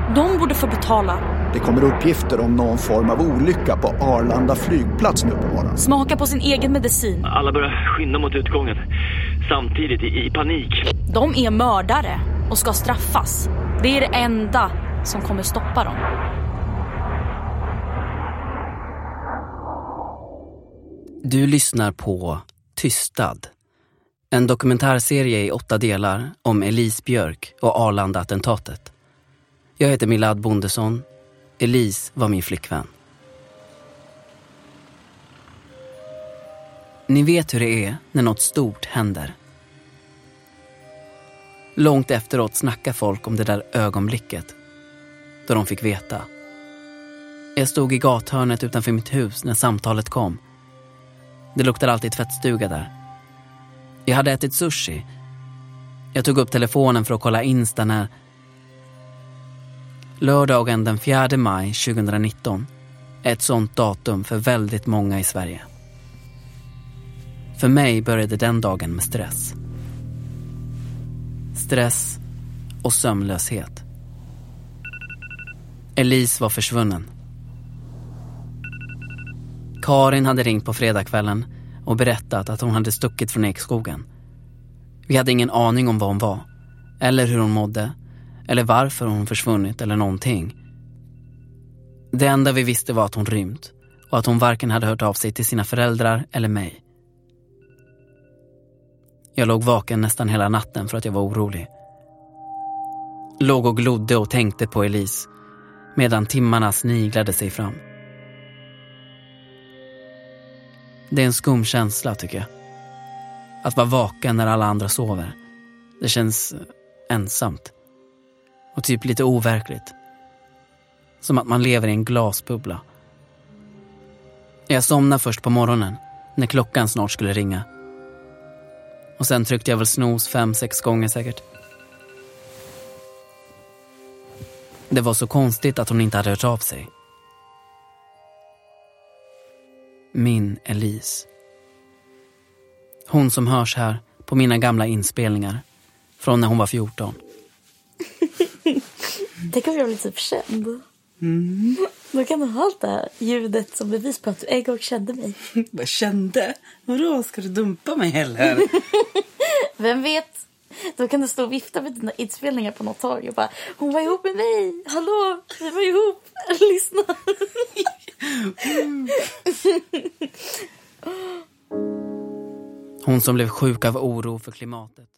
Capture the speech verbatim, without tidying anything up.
De borde få betala. Det kommer uppgifter om någon form av olycka på Arlanda flygplats nu på morgonen. Smaka på sin egen medicin. Alla börjar skynda mot utgången. Samtidigt i, i panik. De är mördare och ska straffas. Det är det enda som kommer stoppa dem. Du lyssnar på Tystad. En dokumentärserie i åtta delar om Elise Björk och Arlanda-attentatet. Jag heter Milad Bondesson. Elise var min flickvän. Ni vet hur det är när något stort händer. Långt efteråt snackar folk om det där ögonblicket då de fick veta. Jag stod i gathörnet utanför mitt hus när samtalet kom. Det luktade alltid tvättstuga där. Jag hade ätit sushi. Jag tog upp telefonen för att kolla Insta när... Lördagen den fjärde maj tjugonitton är ett sånt datum för väldigt många i Sverige. För mig började den dagen med stress. Stress och sömnlöshet. Elise var försvunnen. Karin hade ringt på fredagskvällen och berättat att hon hade stuckit från Ekskogen. Vi hade ingen aning om vad hon var, eller hur hon mådde, eller varför hon försvunnit eller någonting. Det enda vi visste var att hon rymt och att hon varken hade hört av sig till sina föräldrar eller mig. Jag låg vaken nästan hela natten för att jag var orolig. Låg och glodde och tänkte på Elise medan timmarna sniglade sig fram. Det är en skum känsla, tycker jag. Att vara vaken när alla andra sover. Det känns ensamt. Och typ lite overkligt. Som att man lever i en glasbubbla. Jag somnade först på morgonen när klockan snart skulle ringa. Och sen tryckte jag väl snooze fem, sex gånger säkert. Det var så konstigt att hon inte hade hört av sig. Min Elise. Hon som hörs här på mina gamla inspelningar från när hon var fjorton. Tänk om jag blir typ känd. Mm. Då kan man ha allt det här ljudet som bevis på att du en gång kände mig. Vad kände? Vadå, ska du dumpa mig heller? Vem vet? Då kan du stå och vifta med dina inspelningar på något tag och bara, hon var ihop med mig. Hallå, vi var ihop. Lyssna. Hon som blev sjuk av oro för klimatet.